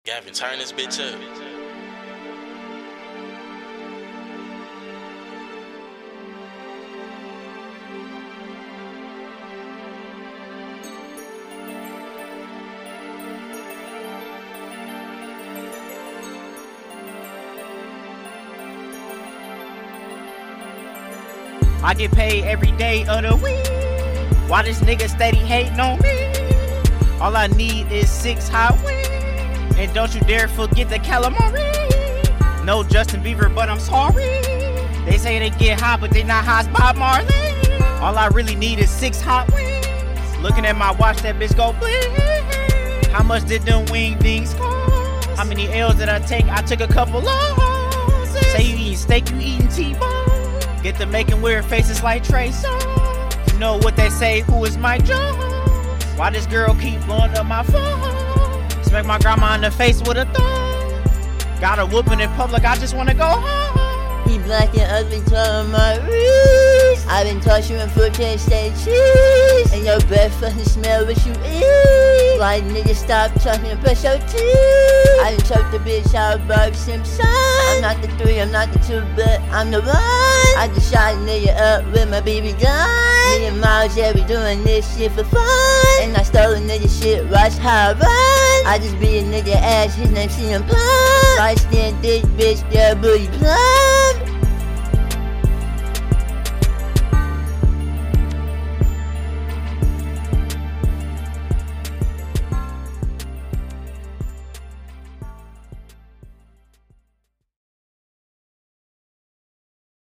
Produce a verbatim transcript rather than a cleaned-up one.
Gavin, turn this bitch up. I get paid every day of the week. Why this nigga steady hating on me? All I need is six hot wings. And don't you dare forget the calamari. No Justin Bieber, but I'm sorry. They say they get hot, but they not hot as Bob Marley. All I really need is six hot wings. Looking at my watch, that bitch go bling. How much did them wing dings cost? How many L's did I take? I took a couple losses. Say you eating steak, you eating T-bone. Get to making weird faces like Trey Songz. You know what they say, who is Mike Jones? Why this girl keep blowing up my phone? Smack my grandma in the face with a thumb. Got her whooping in public, I just wanna go home. He black and ugly, telling my wrist. I've been touching you for ten state cheese. And your breath fucking smell what you eat. Like nigga, stop talking and brush your teeth. I done choked the bitch out of Barbie Simpson. I'm not the three, I'm not the two, but I'm the one. I just shot a nigga up with my B B gun. Me and Miles, yeah, we doing this shit for fun. And I stole a nigga shit, watch how I run. I just be a nigga ass, his name C M Plum. Light skin, thick bitch, yeah, booty plump.